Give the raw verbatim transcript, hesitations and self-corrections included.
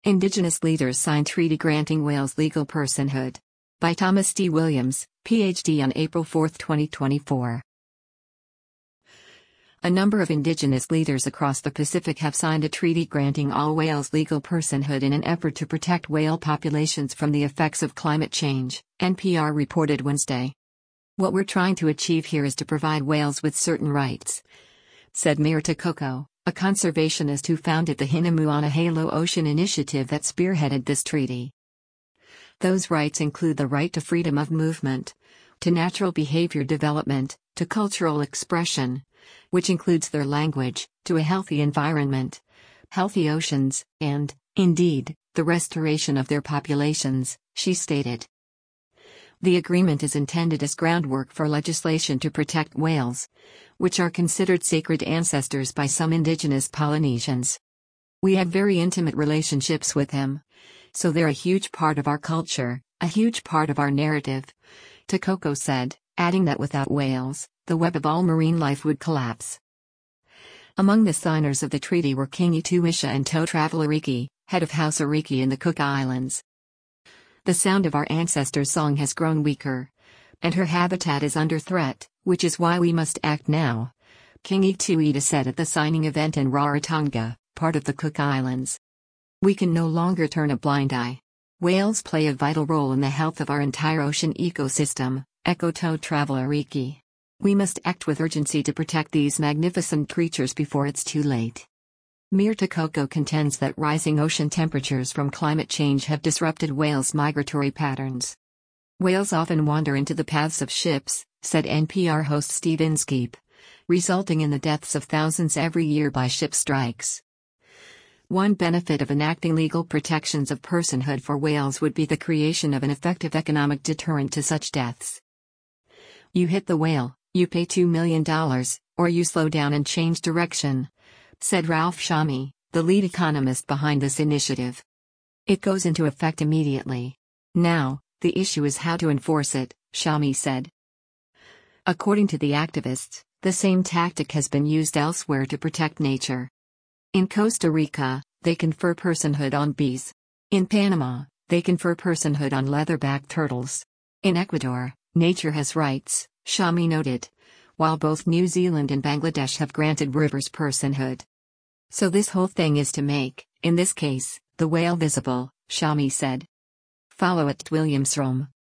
Indigenous leaders sign treaty granting whales legal personhood. By Thomas D. Williams, P H D on April fourth, twenty twenty-four. A number of indigenous leaders across the Pacific have signed a treaty granting all whales legal personhood in an effort to protect whale populations from the effects of climate change, N P R reported Wednesday. "What we're trying to achieve here is to provide whales with certain rights," said Mirta Coco, a conservationist who founded the Hinamuanahalo Ocean Initiative that spearheaded this treaty. Those rights include the right to freedom of movement, to natural behavior development, to cultural expression, which includes their language, to a healthy environment, healthy oceans, and, indeed, the restoration of their populations, she stated. The agreement is intended as groundwork for legislation to protect whales, which are considered sacred ancestors by some indigenous Polynesians. "We have very intimate relationships with them, so they're a huge part of our culture, a huge part of our narrative," Takoko said, adding that without whales, the web of all marine life would collapse. Among the signers of the treaty were Kingi Tuisha and To Traveleriki, head of House Ariki in the Cook Islands. "The sound of our ancestors' song has grown weaker, and her habitat is under threat, which is why we must act now," Kingi Tuisha said at the signing event in Rarotonga, part of the Cook Islands. "We can no longer turn a blind eye. Whales play a vital role in the health of our entire ocean ecosystem," echoed To Traveleriki. "We must act with urgency to protect these magnificent creatures before it's too late." Mirta Coco contends that rising ocean temperatures from climate change have disrupted whales' migratory patterns. "Whales often wander into the paths of ships," said N P R host Steve Inskeep, "resulting in the deaths of thousands every year by ship strikes." One benefit of enacting legal protections of personhood for whales would be the creation of an effective economic deterrent to such deaths. "You hit the whale, you pay two million dollars, or you slow down and change direction," said Ralph Shami, the lead economist behind this initiative. "It goes into effect immediately. Now, the issue is how to enforce it," Shami said. According to the activists, the same tactic has been used elsewhere to protect nature. In Costa Rica, they confer personhood on bees. In Panama, they confer personhood on leatherback turtles. In Ecuador, nature has rights, Shami noted, while both New Zealand and Bangladesh have granted rivers personhood. "So this whole thing is to make, in this case, the whale visible," Shami said. Follow at Williamsrom.